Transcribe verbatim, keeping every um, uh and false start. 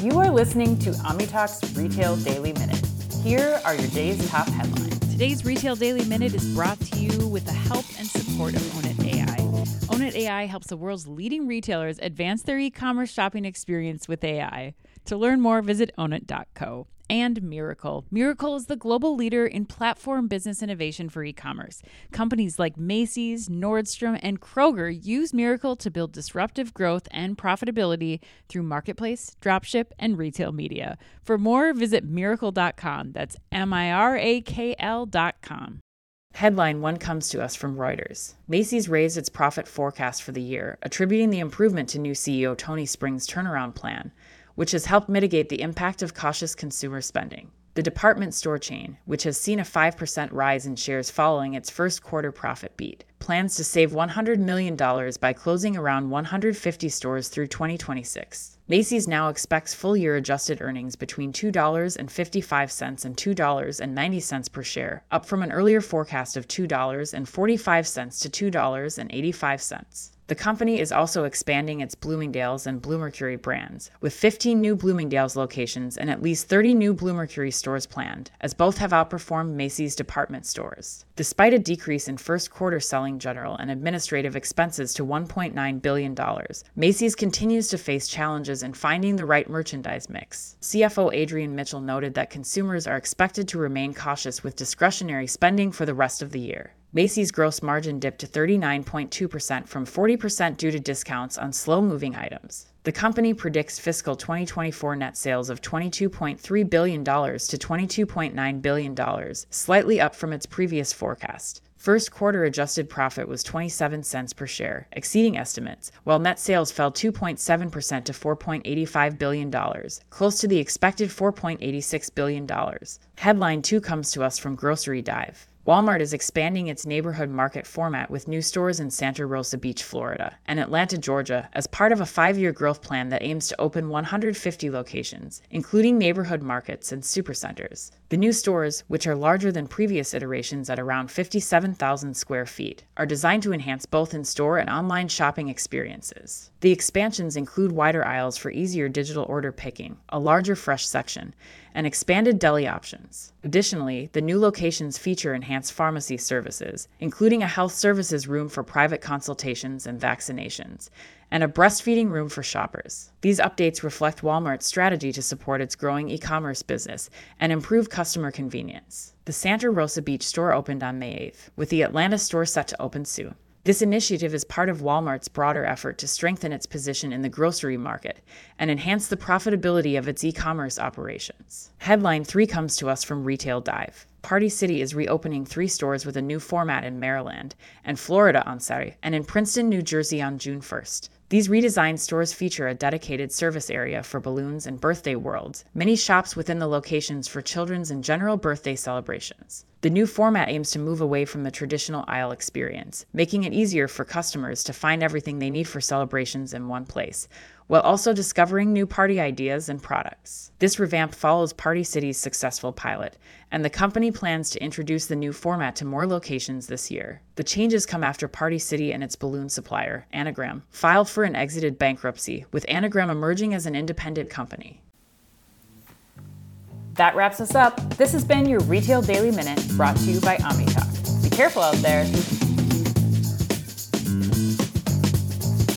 You are listening to OmniTalk's Retail Daily Minute. Here are your day's top headlines. Today's Retail Daily Minute is brought to you with the help and support of Ownit A I. Ownit A I helps the world's leading retailers advance their e-commerce shopping experience with A I. To learn more, visit ownit dot co. And Mirakl. Mirakl is the global leader in platform business innovation for e-commerce. Companies like Macy's, Nordstrom, and Kroger use Mirakl to build disruptive growth and profitability through marketplace, dropship, and retail media. For more, visit mirakl dot com. That's M I R A K L dot com. Headline one comes to us from Reuters. Macy's raised its profit forecast for the year, attributing the improvement to new C E O Tony Spring's turnaround plan, which has helped mitigate the impact of cautious consumer spending. The department store chain, which has seen a five percent rise in shares following its first quarter profit beat, plans to save one hundred million dollars by closing around one hundred fifty stores through twenty twenty-six. Macy's now expects full-year adjusted earnings between two dollars and fifty-five cents and two dollars and ninety cents per share, up from an earlier forecast of two dollars and forty-five cents to two dollars and eighty-five cents. The company is also expanding its Bloomingdale's and Bluemercury brands, with fifteen new Bloomingdale's locations and at least thirty new Bluemercury stores planned, as both have outperformed Macy's department stores. Despite a decrease in first quarter selling general and administrative expenses to one point nine billion dollars, Macy's continues to face challenges in finding the right merchandise mix. C F O Adrian Mitchell noted that consumers are expected to remain cautious with discretionary spending for the rest of the year. Macy's gross margin dipped to thirty-nine point two percent from forty percent due to discounts on slow-moving items. The company predicts fiscal twenty twenty-four net sales of twenty-two point three billion dollars to twenty-two point nine billion dollars, slightly up from its previous forecast. First quarter adjusted profit was twenty-seven cents per share, exceeding estimates, while net sales fell two point seven percent to four point eight five billion dollars, close to the expected four point eight six billion dollars. Headline two comes to us from Grocery Dive. Walmart is expanding its neighborhood market format with new stores in Santa Rosa Beach, Florida, and Atlanta, Georgia, as part of a five-year growth plan that aims to open one hundred fifty locations, including neighborhood markets and supercenters. The new stores, which are larger than previous iterations at around fifty-seven thousand square feet, are designed to enhance both in-store and online shopping experiences. The expansions include wider aisles for easier digital order picking, a larger fresh section, and expanded deli options. Additionally, the new locations feature enhanced pharmacy services, including a health services room for private consultations and vaccinations, and a breastfeeding room for shoppers. These updates reflect Walmart's strategy to support its growing e-commerce business and improve customer convenience. The Santa Rosa Beach store opened on May eighth, with the Atlanta store set to open soon. This initiative is part of Walmart's broader effort to strengthen its position in the grocery market and enhance the profitability of its e-commerce operations. Headline three comes to us from Retail Dive. Party City is reopening three stores with a new format in Maryland and Florida on Saturday, and in Princeton, New Jersey on June first. These redesigned stores feature a dedicated service area for balloons and birthday worlds, many shops within the locations for children's and general birthday celebrations. The new format aims to move away from the traditional aisle experience, making it easier for customers to find everything they need for celebrations in one place, while also discovering new party ideas and products. This revamp follows Party City's successful pilot, and the company plans to introduce the new format to more locations this year. The changes come after Party City and its balloon supplier, Anagram, filed for and exited bankruptcy, with Anagram emerging as an independent company. That wraps us up. This has been your Retail Daily Minute, brought to you by OmniTalk. Be careful out there.